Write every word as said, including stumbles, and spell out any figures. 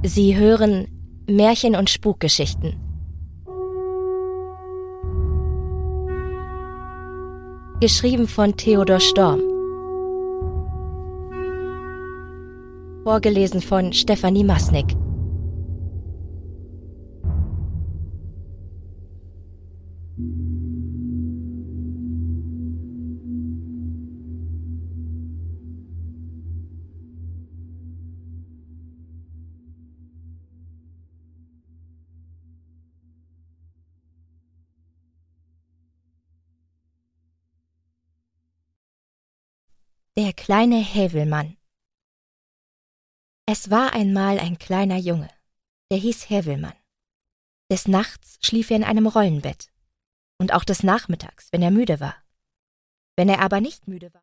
Sie hören Märchen- und Spukgeschichten. Geschrieben von Theodor Storm. Vorgelesen von Stefanie Masnick. Der kleine Häwelmann. Es war einmal ein kleiner Junge, der hieß Häwelmann. Des Nachts schlief er in einem Rollenbett und auch des Nachmittags, wenn er müde war. Wenn er aber nicht müde war,